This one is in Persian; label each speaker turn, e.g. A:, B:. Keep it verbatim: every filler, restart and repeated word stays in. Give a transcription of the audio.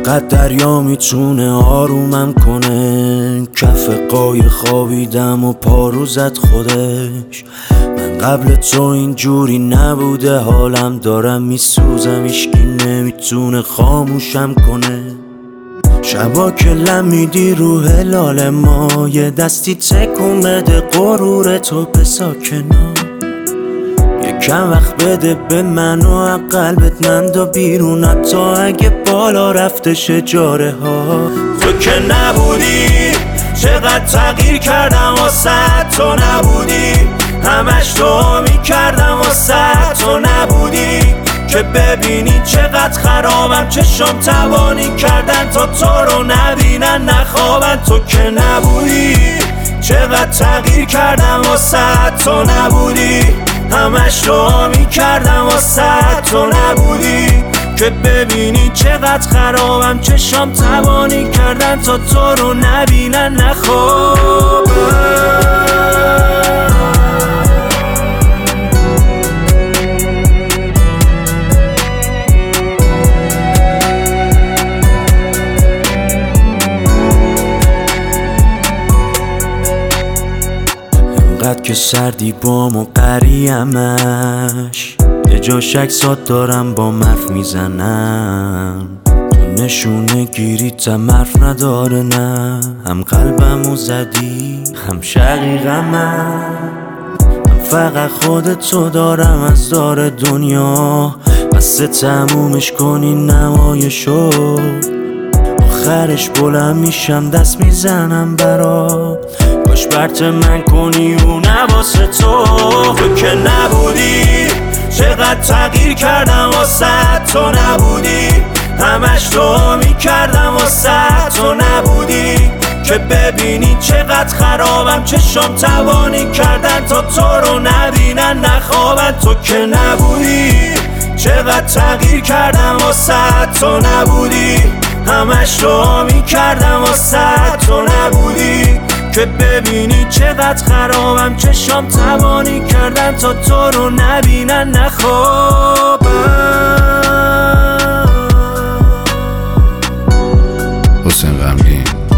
A: انقدر دریا میتونه آرومم کنه، کف قای خوابیدم و پارو زد خودش. من قبل تو اینجوری نبوده، حالم دارم میسوزم، هیچکی نمیتونه خاموشم کنه. شبا که لم میدی رو هلال ما، یه دستی تکون بده غرور تو بساکنم. یکم وقت بده به من و قلبت مند و بیرون، حتی اگه بالا رفته شجاره ها. تو که نبودی چقدر تغییر کردم واسه تو نبودی، همش تو میکردم واسه تو نبودی. که ببینی چقدر خرابم، چشم توانی کردن تا تو رو نبینن نخوابن. تو که نبودی چقدر تغییر کردم واسه تو نبودی، همش تو میکردم واسه تو نبودی. که ببینی چقدر خرابم، چشم توانی کردن تا تو رو نبینن نخوابن. انقدر که سردی بام و قریمش، یه جا شک ساد دارم با مرف میزنم. تو نشونه گیری تم حرف نداره نه، هم قلبمو زدی هم شقیقم. من فقط خودتو دارم از دار دنیا، بسه تمومش کنی نمایشو. آخرش بلند میشم دست میزنم برات، باش برت من کنی و نواسه تو. تو که نبودی چقدر تغییر کردم واسه تو نبودی، همش تو میکردم واسه تو نبودی. که ببینی چقدر خرابم، چشم توانی کردن تا تو رو نبینن نخوابن. تو که نبودی چقدر تغییر کردم واسه تو نبودی، همش تو میکردم واسه تو نبودی. که ببینی چقدر خرابم، چشم توانی کردن تا تو رو نبینن نخوابن.
B: حسین غمگین